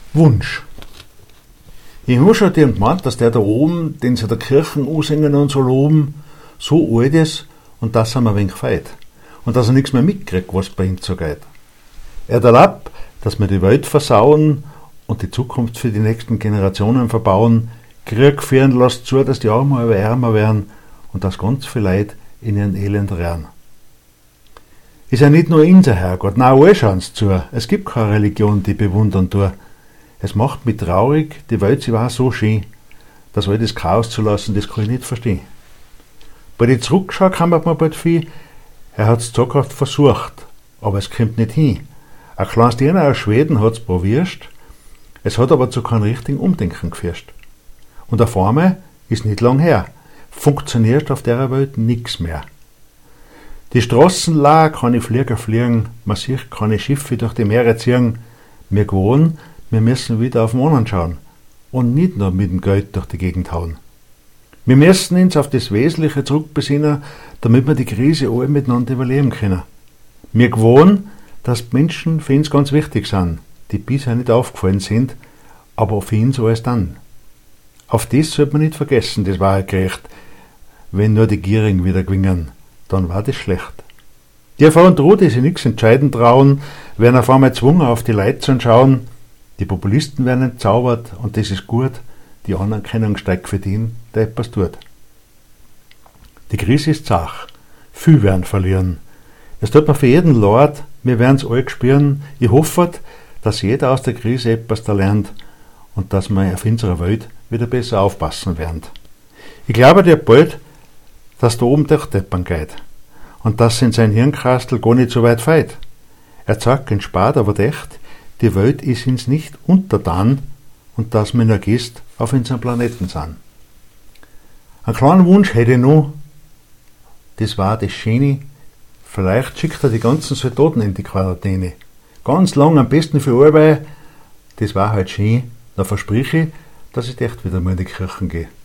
Wunsch. Ich habe schon dir gemeint, dass der da oben, den sie der Kirchen ansingen und so loben, so alt ist und dass er mir ein wenig feit. Und dass er nichts mehr mitkriegt, was bei ihm so geht. Er erlaubt, dass wir die Welt versauen und die Zukunft für die nächsten Generationen verbauen. Krieg führen lässt zu, dass die Armen immer ärmer werden und dass ganz viele Leute in ihren Elend rehren. Ist ja nicht nur unser Herrgott, nein, alle schauen zu. Es gibt keine Religion, die bewundern tut. Es macht mich traurig, die Welt, sie war so schön, dass all das Chaos zu lassen, das kann ich nicht verstehen. Bei den Zurückschau kann man mir bald viel, er hat's zaghaft versucht, aber es kommt nicht hin. Ein kleines Diener aus Schweden hat's probiert, es hat aber zu keinem richtigen Umdenken geführt. Und auf einmal ist nicht lang her, funktioniert auf der Welt nichts mehr. Die Straßen leer, keine Flieger fliegen, man sieht keine Schiffe durch die Meere ziehen. Wir gewohnen, wir müssen wieder auf den anderen schauen und nicht nur mit dem Geld durch die Gegend hauen. Wir müssen uns auf das Wesentliche zurückbesinnen, damit wir die Krise alle miteinander überleben können. Wir gewohnen, dass Menschen für uns ganz wichtig sind, die bisher nicht aufgefallen sind, aber für uns alles dann. Auf das sollte man nicht vergessen, das war gerecht. Wenn nur die Gierigen wieder gewinnen, dann war das schlecht. Die Frau und Ruhe, die sich nichts entscheiden trauen, werden auf einmal gezwungen, auf die Leute zu schauen. Die Populisten werden entzaubert und das ist gut. Die Anerkennung steigt für den, der etwas tut. Die Krise ist zach. Viel werden verlieren. Es tut mir für jeden leid, wir werden es alle spüren. Ich hoffe, dass jeder aus der Krise etwas da lernt und dass wir auf unserer Welt wieder besser aufpassen werden. Ich glaube dir bald, dass da oben durchdeppern geht und dass in sein Hirnkastel gar nicht so weit feit. Er sagt in Spart, aber echt, die Welt ist uns nicht untertan und dass wir nur Gäste auf unserem Planeten sind. Einen kleinen Wunsch hätte ich noch, das war das Schöne, vielleicht schickt er die ganzen Soldaten in die Quarantäne. Ganz lang, am besten für alle, das war halt schön, dann verspreche ich, dass ich echt wieder mal in die Kirchen gehe.